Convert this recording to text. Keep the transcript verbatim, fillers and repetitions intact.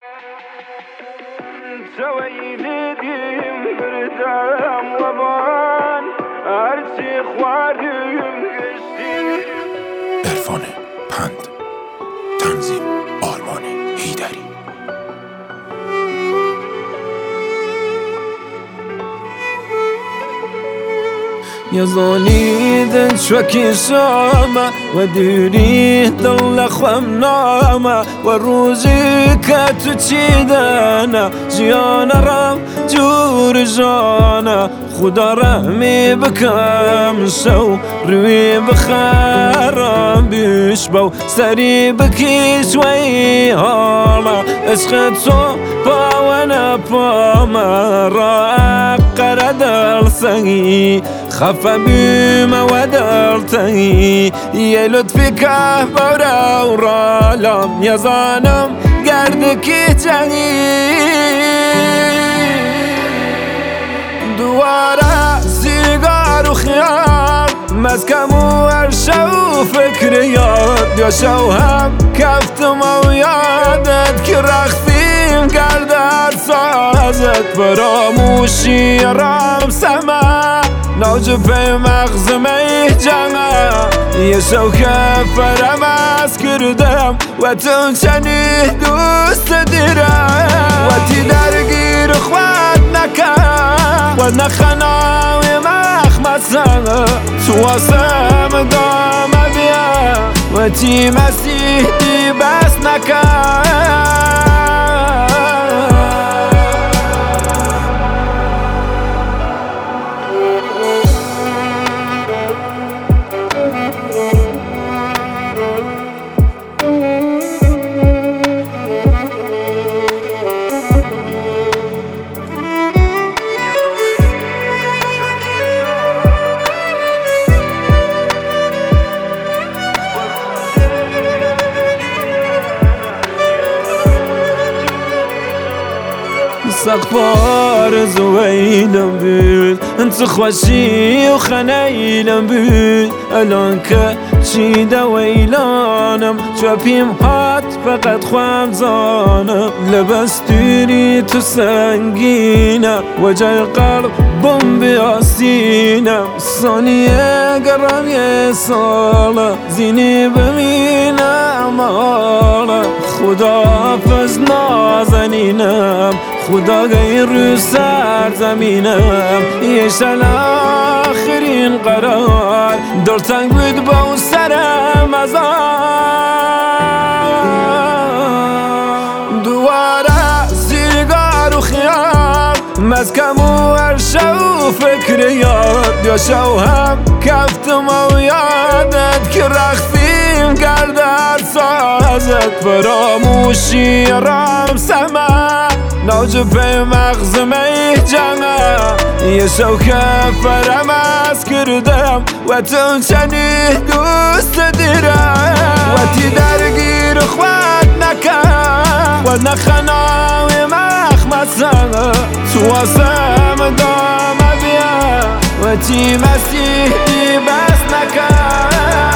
تويلديم بردام وبان هرچی خواردیم گشتیم. عرفان پند، تنظیم آرمان هیدری. يظني ذن شوكي سامة وديري ضل خوام نامة والروزي كاتوتشيدانا جيانا رام جور جانا خدا رحمي بكم سو روي بخرام بيشبو سري بكي شوي هالا اسخد سو باوانا باما راق قردل سنگي خفا بما ودرتني يا لطفك بورا ورالم يا زانم قردك تاني دوارا سيجار وخيار مسكم وارشو فكريات يا شوهم كفتم ويادت كرختيم قردت سازت براموشي رام سما نوجب في مغز ميجانا يشو كفر ماس كردم وتنشني دوست ديرم وتي درقير اخواتنك ونخنا ومخمسنا تواسم دام بيا وتي مسيح دي بسنك سقفار زويلم بيت انت خوشي وخنيلم بيت الان که چی دویلانم چوپیم هات فقط خوام زانم لبس دیری تو سنگینم وجه قلب بمب آسینم ثانیه گرم یه ساله زینی ببینم حالا خدا حافظ نازنینم خدا غیر سر زمینم یه شل آخرین قرار دلتنگ بود با اون سرم ازار دواره سیگار و خیال مسکم و ارشو فکر یاد یا شوهم کفتم و یادت که رختیم گردد سازت فراموشی رام سما نوجب في مغز ميجانا يشو كفر ماس كردم وتنشني دوست ديرم وتي درقير اخواتنك ونخنا ومخمسنا تواسم دام بيا وتي مسيح دي بسنك